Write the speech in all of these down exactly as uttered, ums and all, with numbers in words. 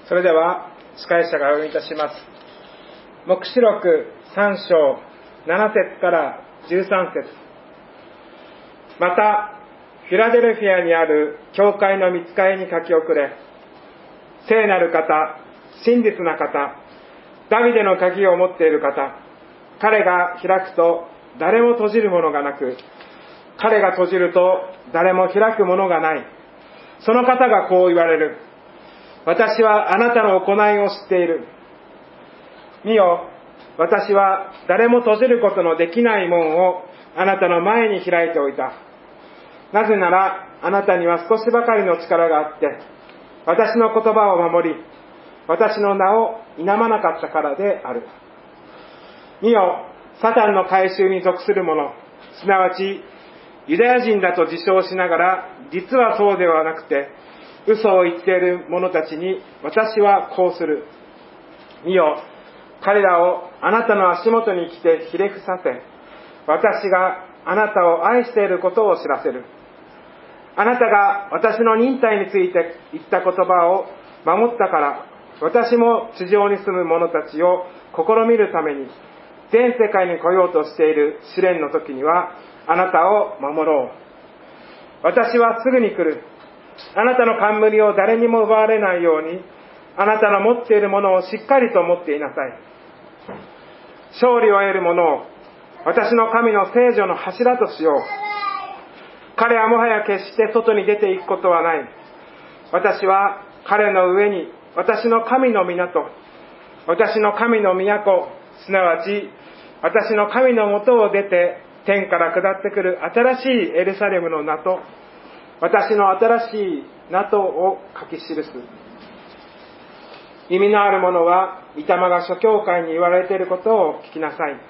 それでは司会者がお読みいたします。黙示録さん章なな節からじゅうさん節。またフィラデルフィアにある教会の御使いに書き送れ。聖なる方、真実な方、ダビデの鍵を持っている方、彼が開くと誰も閉じるものがなく、彼が閉じると誰も開くものがない。その方がこう言われる。私はあなたの行いを知っている。見よ、私は誰も閉じることのできない門をあなたの前に開いておいた。なぜならあなたには少しばかりの力があって、私の言葉を守り、私の名を否まなかったからである。見よ、サタンの改宗に属する者、すなわちユダヤ人だと自称しながら、実はそうではなくて嘘を言っている者たちに私はこうする。見よ、彼らをあなたの足元に来てひれ伏させ、私があなたを愛していることを知らせる。あなたが私の忍耐について言った言葉を守ったから、私も地上に住む者たちを試みるために全世界に来ようとしている試練の時にはあなたを守ろう。私はすぐに来る。あなたの冠を誰にも奪われないように、あなたの持っているものをしっかりと持っていなさい。勝利を得る者を私の神の聖女の柱としよう。彼はもはや決して外に出ていくことはない。私は彼の上に私の神の港、私の神の都、すなわち私の神のもとを出て天から下ってくる新しいエルサレムの名と、私の新しい名とを書き記す。耳のある者は御霊が諸教会に言われていることを聞きなさい。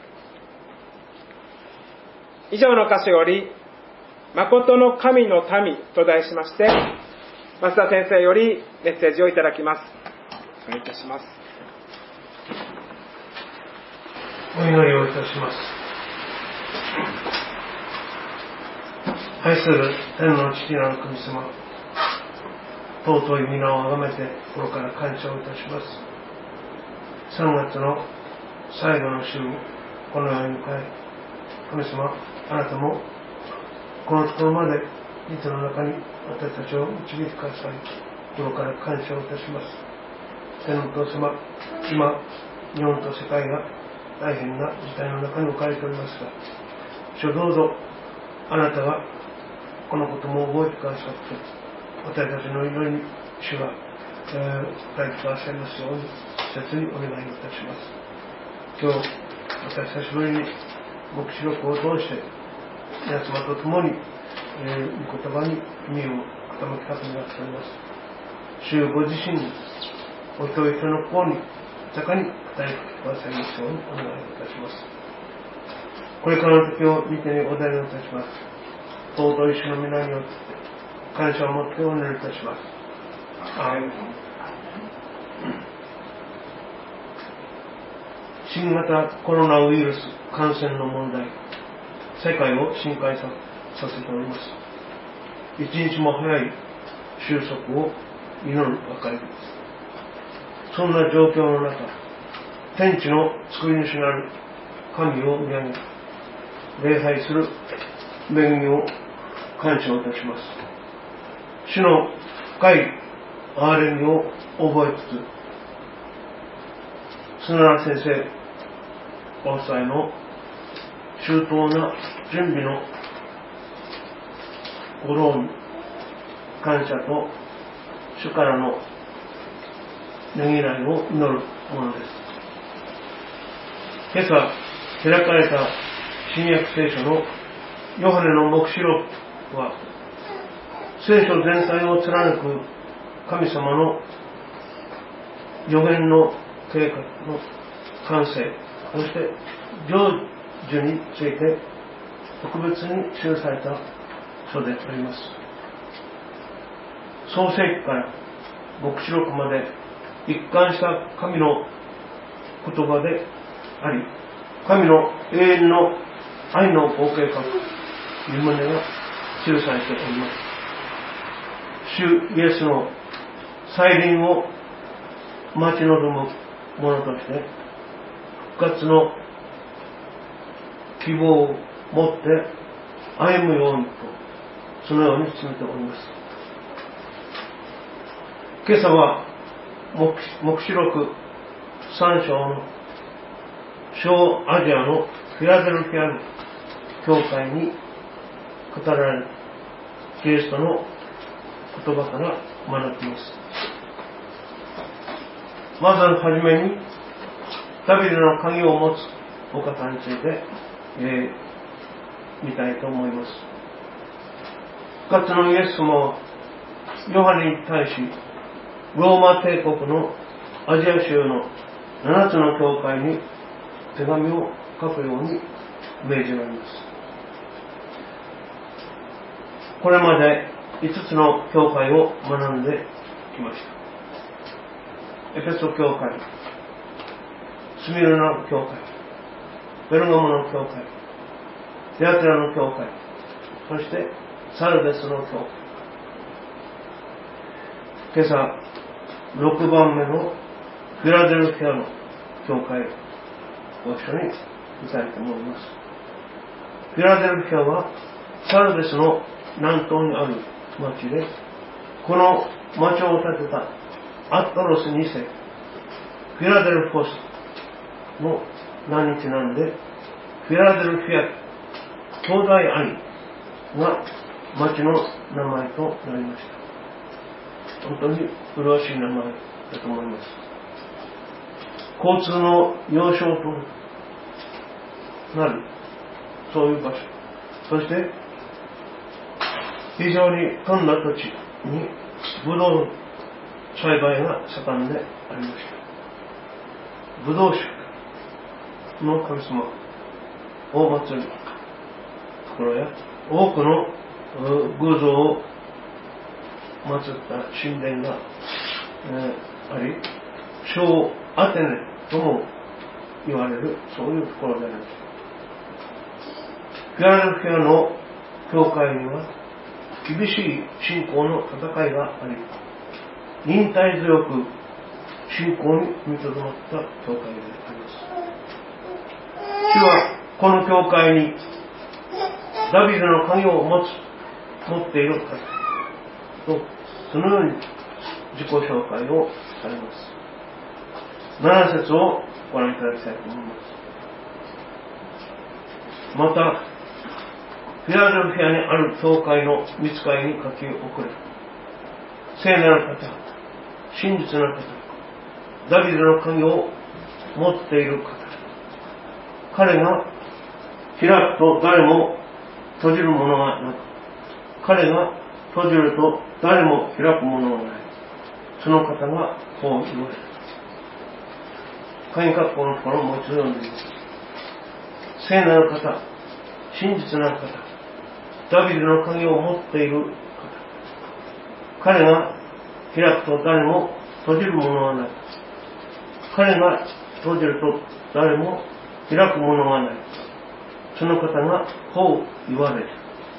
以上の箇所より誠の神の民と題しまして、増田先生よりメッセージをいただきます。お願いいたします。 お祈りをいたします。愛する天の父なる神様、尊い皆をあがめて心から感謝をいたします。さんがつの最後の週をこのように迎え、神様、あなたもこのところまで実の中に私たちを導いてください。心から感謝をいたします。天のお父様、今日本と世界が大変な事態の中に置かれておりますが、主どうぞあなたがこのことも覚えてくださって、私たちの祈りに主が、えー、答えてくださいますように切にお願いいたします。今日私久しぶりに黙示録を通して皆様と共に、えー、御言葉に耳を傾けたくなっております。主ご自身にお一人一人の方に豊かに答えてくださいますようにお願いいたします。これからの時を見てお題をいたします。尊い主の皆によって感謝を持ってお祈りいたします。アーメン。新型コロナウイルス感染の問題、世界を震撼させております。一日も早い収束を祈るばかりです。そんな状況の中、天地の救い主なる神を見上げ、礼拝する恵みを感謝をいたします。主の深い憐れみを覚えつつ、砂原先生ご夫妻の周到な準備のご労に感謝と主からのねぎらいを祈るものです。今朝開かれた新約聖書のヨハネの黙示録は、聖書全体を貫く神様の予言の計画の完成、そして成就について特別に記された書であります。創世記から黙示録まで一貫した神の言葉であり、神の永遠の愛のご計画というものが記されております。主イエスの再臨を待ち望むものとして復活の希望を持って歩むようにと、そのように進めております。今朝は黙示録さん章の小アジアのフィラデルフィアの教会に語られるキリストの言葉から学びます。まずはじめにダビデの鍵を持つお方について、えー、見たいと思います。復活のイエス様はヨハネに対しローマ帝国のアジア州のななつの教会に手紙を書くように命じられます。これまでいつつの教会を学んできました。エペソ教会、スミルナ教会、ベルガモの教会、テアテラの教会、そしてサルデスの教会。今朝ろくばんめのフィラデルフィアの教会、ご一緒に見たいと思います。フィラデルフィアはサルデスの南東にある町で、この町を建てたアットロスにせいフィラデルフォスの名にちなんでフィラデルフィア兄弟兄が町の名前となりました。本当に麗しい名前だと思います。交通の要衝となるそういう場所、そして非常に富んだ土地にブドウ栽培が盛んでありました。ブドウ酒の神様を祀るところや多くの偶像を祀った神殿が、えー、あり、小アテネとも言われるそういうところであります。フィラデルフィアの教会には厳しい信仰の戦いがあり、忍耐強く信仰に踏みとどまった教会であります。主はこの教会にダビデの鍵を持つ持っている方と、そのように自己紹介をされます。なな節をご覧いただきたいと思います。またフィラデルフィアにある教会の御使いに書き送れ。聖なる方、真実な方、ダビデの鍵を持っている方、彼が開くと誰も閉じるものがなく、彼が閉じると誰も開くものがない。その方がこう言われる。鍵括弧のところをもう一度読んでみます。聖なる方、真実なる方、ダビデの鍵を持っている方、彼が開くと誰も閉じるものはない。彼が閉じると誰も開くものがない。その方がこう言われる。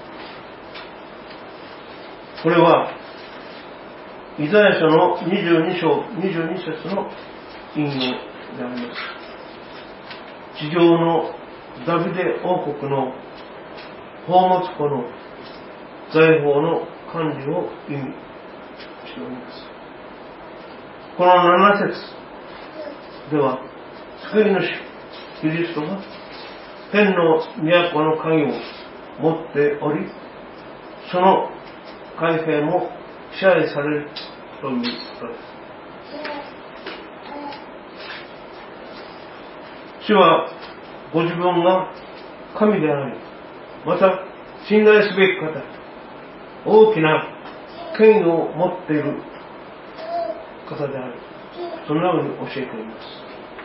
これはイザヤ書のにじゅうに章にじゅうに節の引用であります。地上のダビデ王国の宝物庫の財宝の管理を意味しております。このなな節では、救い主キリストが天の都の鍵を持っており、その海兵も支配されるということです。主はご自分が神であり、また信頼すべき方、大きな権威を持っている方である、そのように教えています。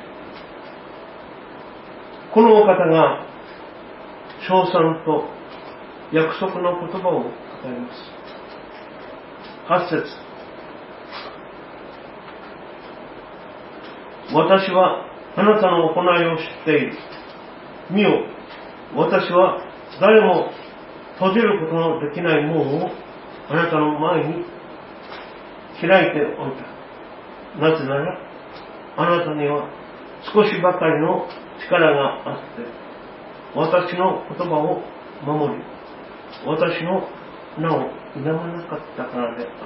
このお方が称賛と約束の言葉を語ります。はち節、私はあなたの行いを知っている。見よ、私は誰も閉じることのできない門をあなたの前に開いておいた。なぜならあなたには少しばかりの力があって、私の言葉を守り、私の名を否まなかったからである。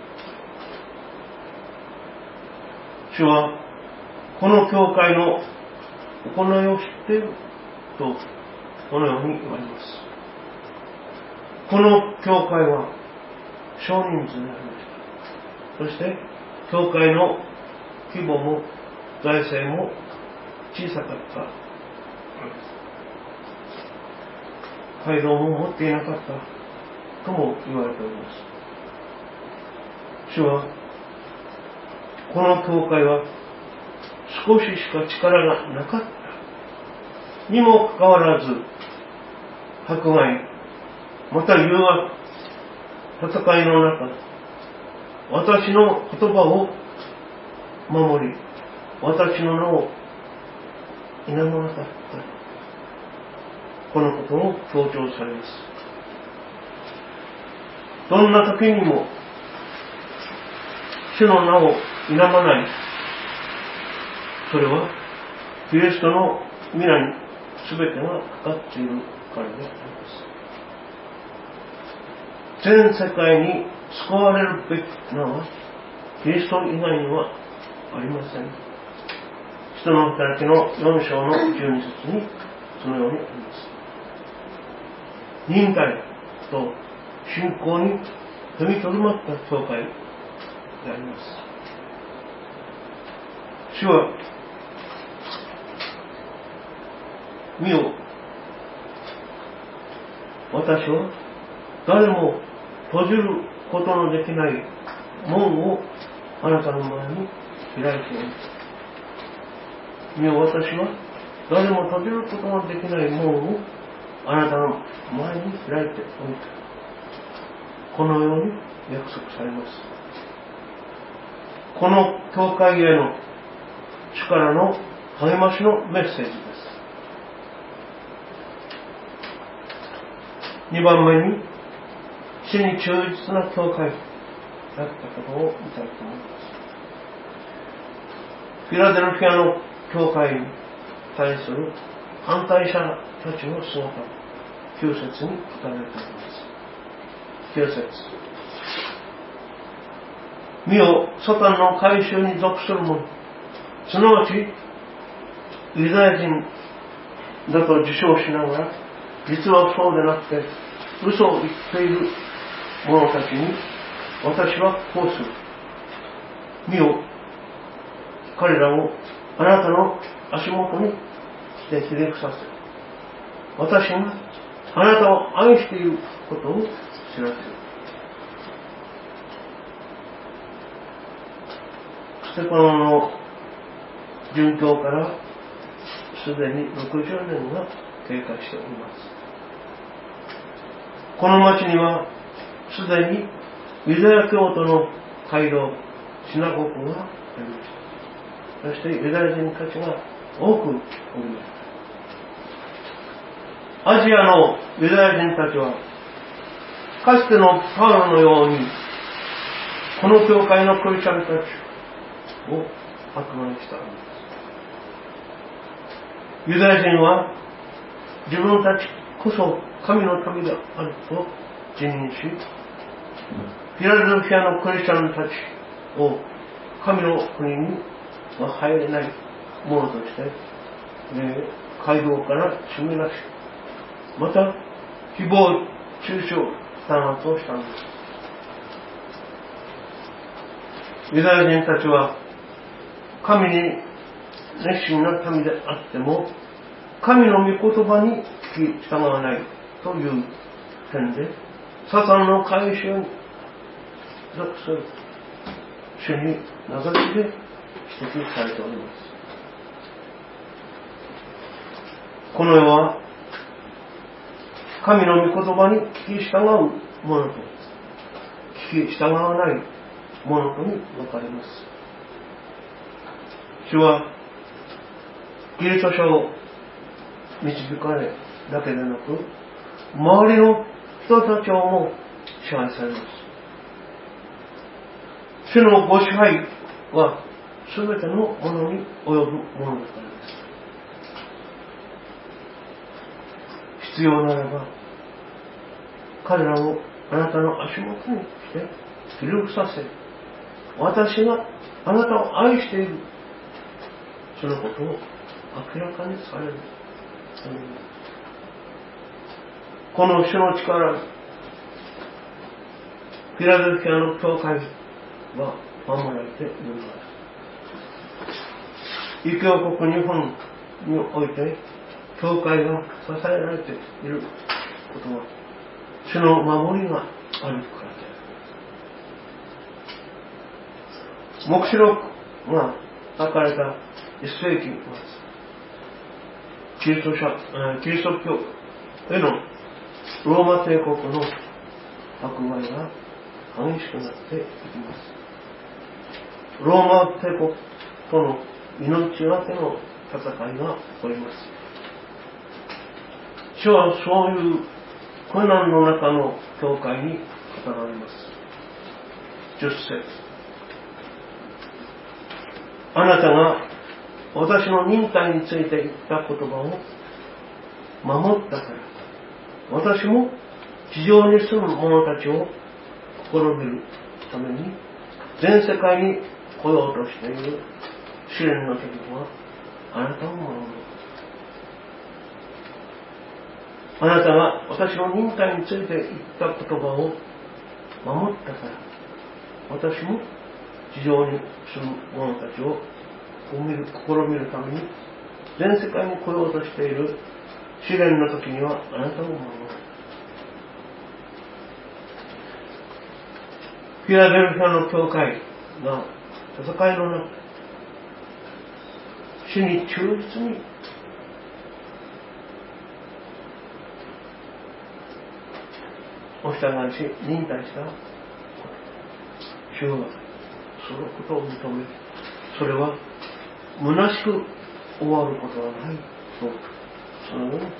主は、この教会の行いを知っていると、このように言われます。この教会は少人数でありました。そして、教会の規模も財政も小さかった。街道も持っていなかったとも言われております。主は、この教会は少ししか力がなかったにもかかわらず、迫害、また誘惑、戦いの中、私の言葉を守り、私の名を否まなかった。このことを強調されます。どんな時にも、主の名を否まない。それは、キリストの皆に全てがかかっているからであります。全世界に救われるべき名は、キリスト以外にはありません。使徒の働きのよん章のじゅうに節にそのようにあります。忍耐と信仰に踏みとどまった教会であります。主は、見よ、私は誰も閉じることのできない門をあなたの前に開いております。見よ、私は誰も閉じることのできない門をあなたの前に開いておいた。このように約束されます。この教会への主からの励ましのメッセージです。にばんめに、主に忠実な教会だったことを見たいと思います。フィラデルフィアの教会に対する反対者たちの姿をきゅう節に書かれています。きゅう節。見よ、サタンの改宗に属する者、すなわちユダヤ人だと自称しながら、実はそうでなくて嘘を言っている者たちに私はこうする。見よ、彼らをあなたの足元にしてひれ伏させ、私があなたを愛していることを知らせる。ステパノの殉教からすでにろくじゅうねんが経過しております。この町にはすでにユダヤ教徒の街道、シナゴグがありました。そしてユダヤ人たちが多くおりました。アジアのユダヤ人たちはかつてのパウロのようにこの教会のクリスチャンたちを迫害したのです。ユダヤ人は自分たちこそ神の民であると自認し、フィラデルフィアのクリスチャンたちを神の国には入れないものとして、ね、街道から締め出し、また誹謗中傷弾圧をしたのです。ユダヤ人たちは神に熱心な民であっても神の御言葉に聞き従わないという点でサタンの改宗に属する主に名指しで指摘されております。この世は神の御言葉に聞き従う者と聞き従わない者とに分かれます。主はキリスト者を導かれだけでなく、周りの人たちをも支配されます。主のご支配はすべてのものに及ぶものだからです。必要ならば、彼らをあなたの足元にしてひれ伏させ、私があなたを愛している、そのことを明らかにされる。この主の力、フィラデルフィアの教会は守られているのです。異教国日本において教会が支えられていることは主の守りがあるからである。黙示録が書かれたいっ世紀末、キリスト者、キリスト教へのローマ帝国の迫害が激しくなっていきます。ローマ帝国との命がけの戦いが起こります。主はそういう困難の中の教会に語られます。じゅっ節、あなたが私の忍耐について言った言葉を守ったから、私も地上に住む者たちを試みるために全世界に来ようとしている試練の時にはあなたを守る。あなたが私の忍耐について言った言葉を守ったから、私も地上に住む者たちを試みるために全世界に来ようとしている試練の時にはあなたを守る。フィラデルフィアの教会が戦いの中、主に忠実にお従いし忍耐した主はそのことを認め、それは虚しく終わることはないとそのように伝えます。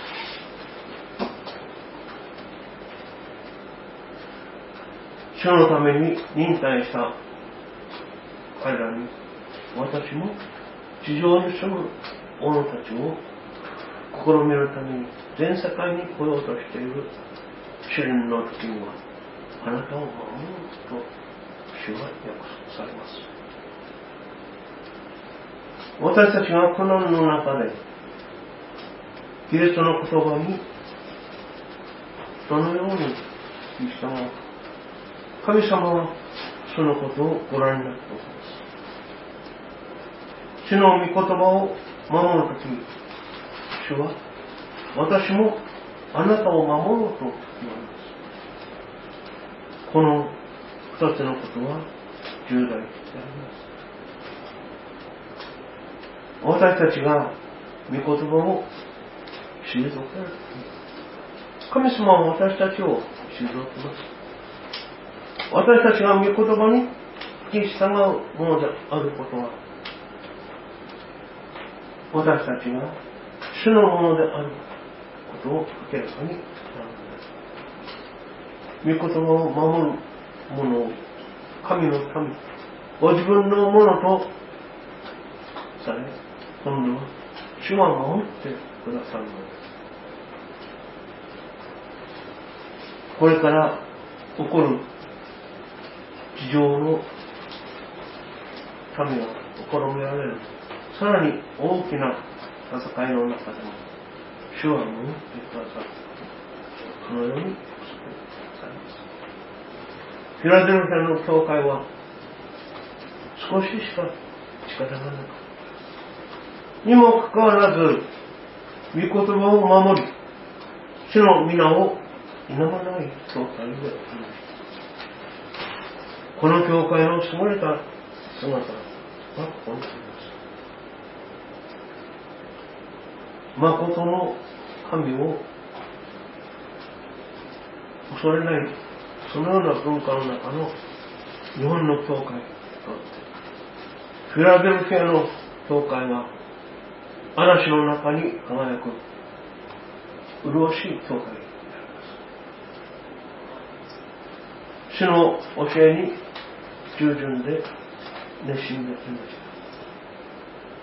主のために忍耐した彼らに、私も地上に住む者たちを試みるために全世界に来ようとしている試練の時にはあなたを守ると主は約束されます。私たちが苦難の中でキリストの言葉にどのように従うか、神様はそのことをご覧になっております。主の御言葉を守るとき、主は私もあなたを守ろうと言われます。この二つのことは重大であります。私たちが御言葉を退けるとき、神様は私たちを退けます。私たちが御言葉に聞き従うものであることは、私たちが主のものであることを明らかになるのです。御言葉を守る者を神の民、ご自分のものとされ、今度は主は守ってくださるのです。これから起こる地上の民が試みられるさらに大きな戦いの中でも主は守ってくださるそのように約束されます。フィラデルフィアの教会は少ししか力がなかったにもかかわらず御言葉を守り主の皆を否まない教会でありました。この教会の優れた姿がここにあります。誠の神を恐れないそのような文化の中の日本の教会とフィラデルフィアの教会は嵐の中に輝く麗しい教会であります。主の教えに従順で熱心でありました。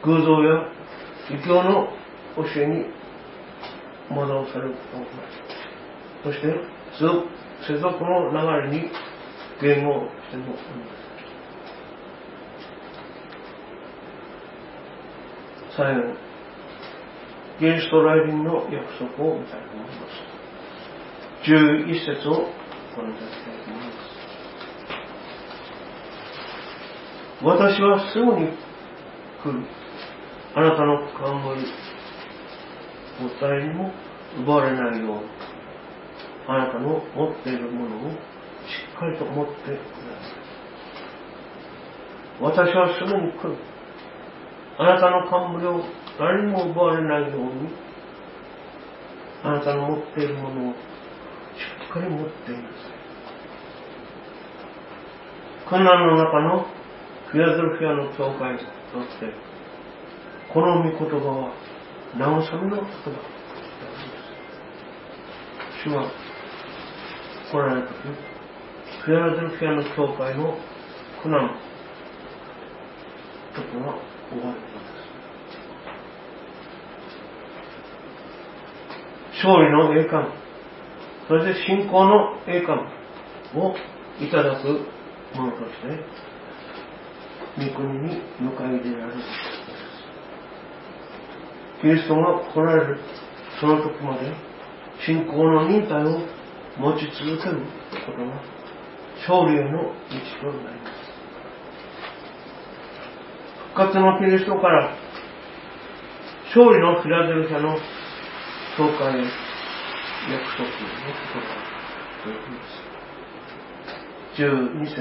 偶像や異教の教えに惑わされることもない。そして世俗の流れに迎合してもおります。最後にキリスト来臨の約束を見たいと思います。じゅういっ節をご覧いただきたいと思います。私はすぐに来る。あなたの冠も誰にも奪われないように、あなたの持っているものをしっかりと持ってください。私はすぐに来る。あなたの冠を誰にも奪われないように、あなたの持っているものをしっかり持っていなさい。困難の中のフィラデルフィアの教会にとって、この御言葉は慰めの言葉であります。主は来られたとき、フィラデルフィアの教会の苦難の時は終わるのです。勝利の栄冠、そして信仰の栄冠をいただくものとして、御国に迎え入れられるのです。キリストが来られるその時まで信仰の忍耐を持ち続けることが勝利への道となります。復活のキリストから勝利のフィラデルフィアの教会へ約束の言葉ということです。じゅうに節、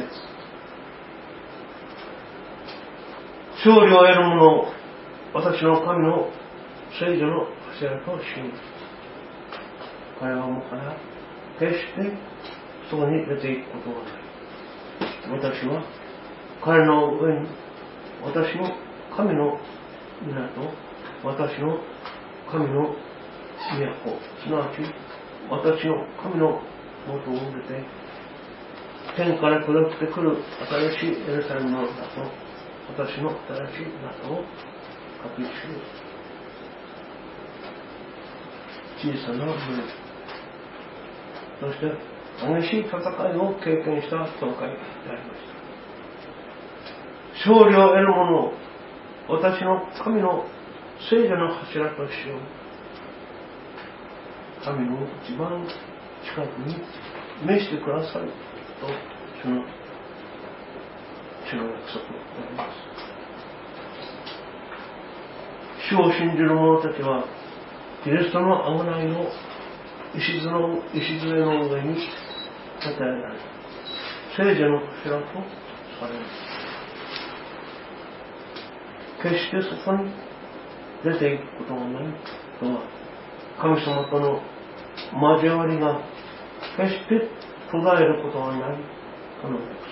勝利を得る者を私の神の聖女の柱と信じ、彼はもはや決してそこに出ていくことはない。私は彼の上に私の神の皆と私の神の都、すなわち私の神の元を出て天から下ってくる新しいエルサレムの名と私の新しい名とを書き記す小さな群れ、そして激しい戦いを経験した教会でありました。勝利を得る者を私の神の聖女の柱としよう。神の一番近くに召してくださいと主の主の約束であります。主を信じる者たちはキリストの贖いの礎の礎の上に立てられ聖女の柱とされる。決してそこに出ていくことがないとは、神様との交わりが決して途絶えることがないとの約束です。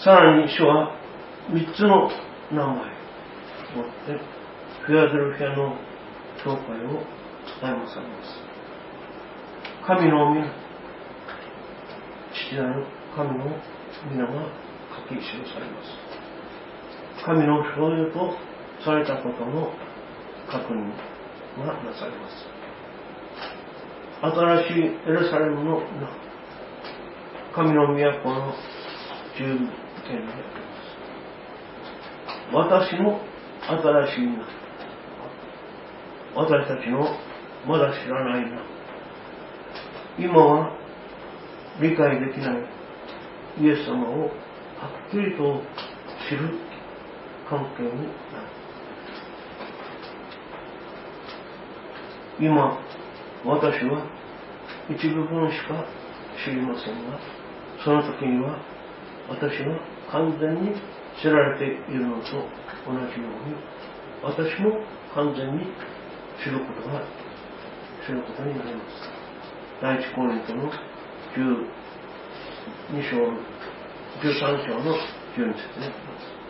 さらに主は三つの名前を持ってフィラデルフィアの教会を伝えまされます。神の皆、父なる神の皆が書き記されます。神の所有とされたことの確認がなされます。新しいエルサレムの名、神の都の住民権であります。私の新しい名、私たちのまだ知らない名、今は理解できないイエス様をはっきりと知る関係になる。今私は一部分しか知りませんが、その時には私は完全に知られているのと同じように、私も完全に知ることが知ることになります。第一コリントのじゅうに章のじゅうさん章のじゅうに節にあり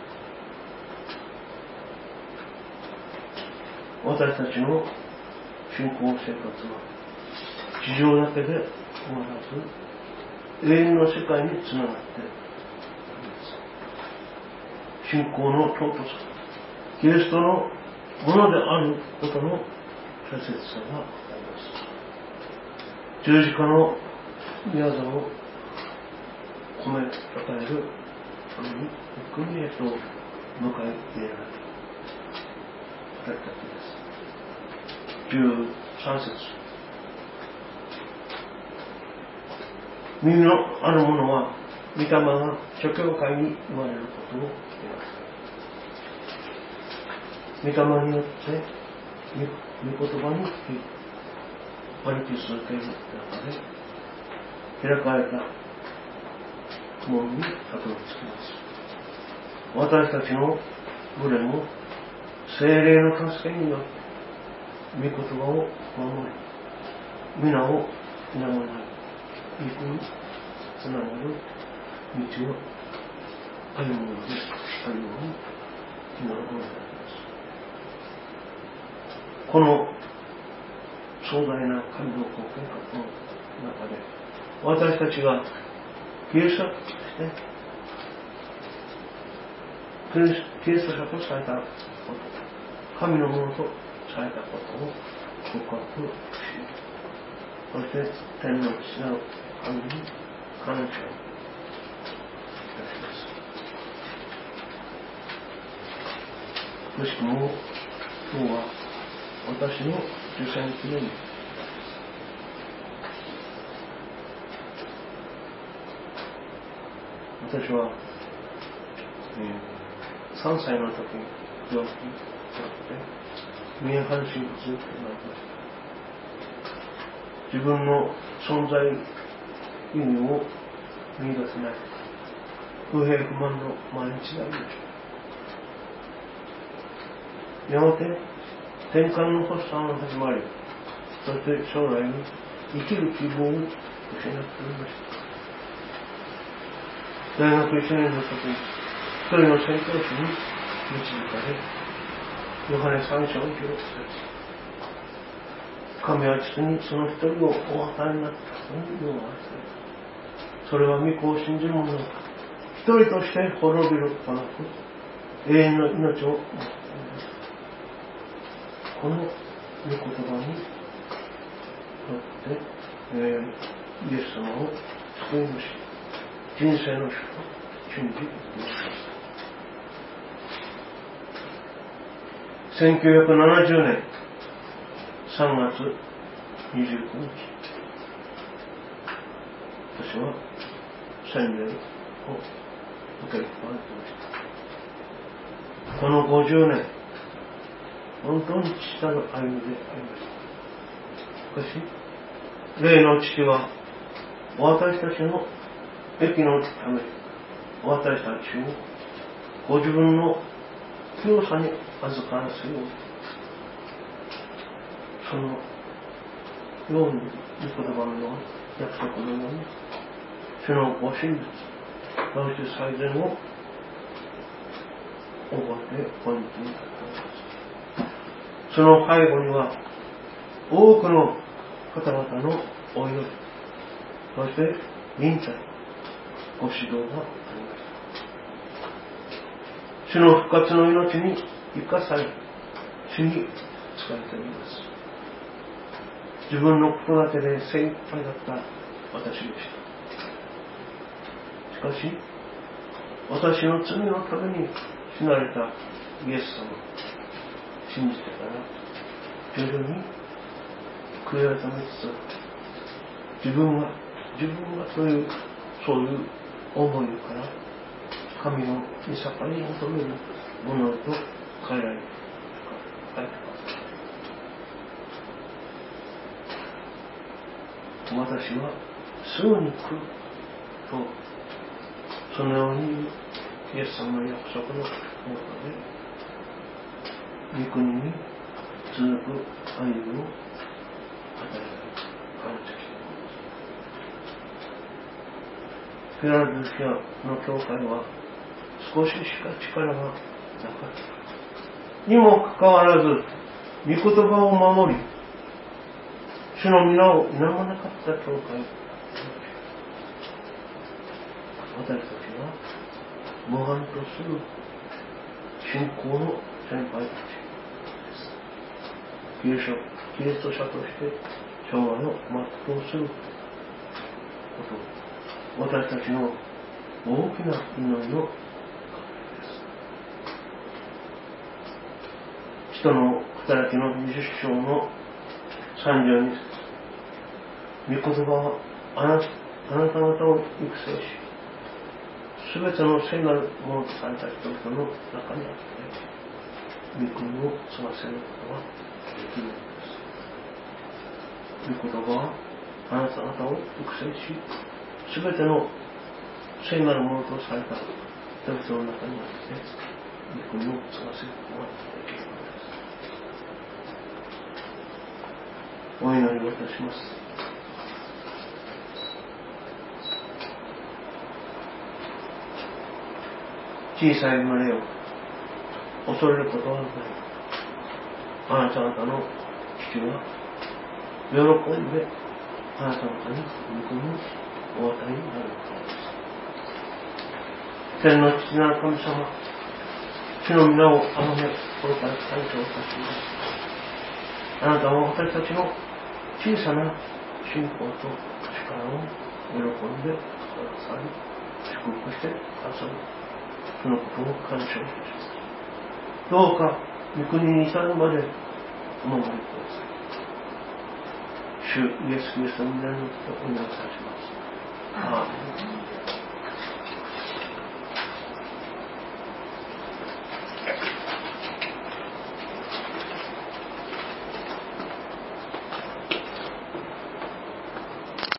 ます。私たちの信仰生活は地上だけで終わらず、永遠の世界につながって信仰の尊さ、キリストのものであることの大切さがあります。十字架の宮座を込め与えるために御国へと迎え入れられただけです。じゅうさん節、耳のある者は御霊が諸教会に言われることを言います。御霊によって御言葉に歩き続ける中で開かれた門にたどり着きます。私たちの群れも聖霊の助けによって御言葉を守り、皆を否まない御国につながる道を歩むのであるように祈るものであります。この壮大な神のご計画の中で、私たちがキリスト者としてキリスト者とされたこと、神のものとされたことを告白し、そして天の父なる神に感謝いたします。くしくも今日は私の受選記念日、私は、えー、さんさいの時に病気になって右半身不通となりました。自分の存在意味を見出せない不平不満の毎日でありました。やがて転換の発作が始まり、そして将来に生きる希望を失っておりました。大学いちねんの時に一人の宣教師に導かれ、ヨハネ三章を記録され、神は父にその一人をお与えになったというような愛された。それは御子を信じる者が一人として滅びることなく永遠の命を持っています。この御言葉によって、えー、イエス様を救い主、人生の主と信じています。せんきゅうひゃくななじゅうねんさんがつにじゅうくにち、私は洗礼を受けることができました。このごじゅうねん、本当に父たる歩みでありました。しかし、霊の父は私たちの益のため、私たちをご自分の清さに預からせよう。そのように、御言葉のように、約束のように、主のご真実、そして最善を覚えて本日に立っております。その背後には、多くの方々のお祈り、そして忍耐、ご指導がありました。主の復活の命に生かされ、主に仕えております。自分の子育てで精一杯だった私でした。しかし、私の罪のために死なれたイエス様を信じてから徐々に悔い改めつつあって、自分が自分がというそういう思いから神の御境に求めるものへと変えられて帰って私はすぐに来ると、そのようにイエス様の約束のもとで御国に続く歩みを与えられ感謝しています。フィラデルフィアの教会は少ししか力がなかったにもかかわらず、御言葉を守り、主の皆を否まなかった教会。私たちは模範とする信仰の先輩たちです。キリスト、キリスト者として生涯を全うすること、私たちの大きな祈りのです。使徒の働きのにじゅっ章のさんじゅうに節、御言葉はあなあなた方を育成し、すべての聖なるものとされた人々の中にあって、御国を継がせることができるのです。御言葉はあなた方を育成し、すべての聖なるものとされた人々の中にあって、御国を継がせることができるのです。お祈りをいたします。小さい胸を恐れることはない。あなた方の父は喜んであなた方に御国をお与えになるからです。天の父なる神様、主の皆をあがめ、心から感謝をいたします。あなたは私たちの小さな信仰と力を喜んでくださり、祝福してくださる。そのことを感謝いたします。どうか御国に至るまでお守りください。主イエス・キリストの皆によってお願いいたします。